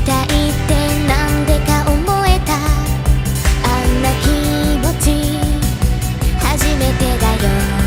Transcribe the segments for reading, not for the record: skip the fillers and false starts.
たいってなんでか思えた。あんな気持ち初めてだよ。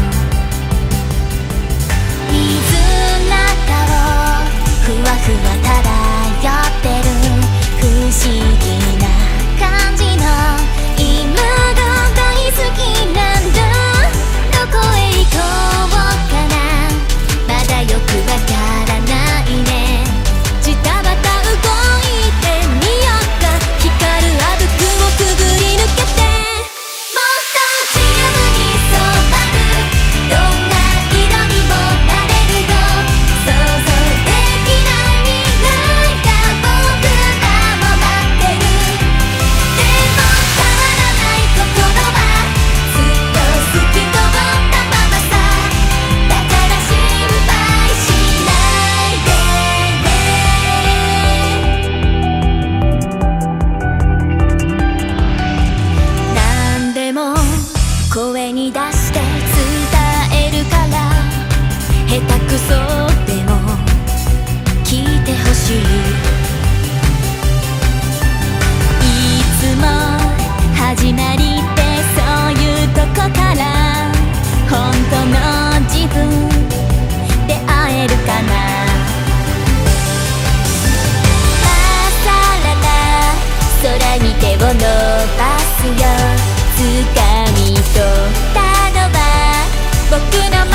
水の中をふわふわ漂ってる不思議な感じの今が大好きなんだ。どこへ行こうかな、まだよくわからないね。ジタバタ動いてみよっか。光るあぶくをくぐり抜けて、もっと自由に染まる。どんな色にもなれるよ。想像できない未来が僕らも待ってる。でも変わらない心はずっと好きと思ったままさ。だから心配しないでね。なんでも声に出して伝えるから、下手くそでも聞いてほしい。いつも始まりってそういうとこから、本当の自分出会えるかな。まさらな空に手を伸ばすよ。掴み取ったのは僕の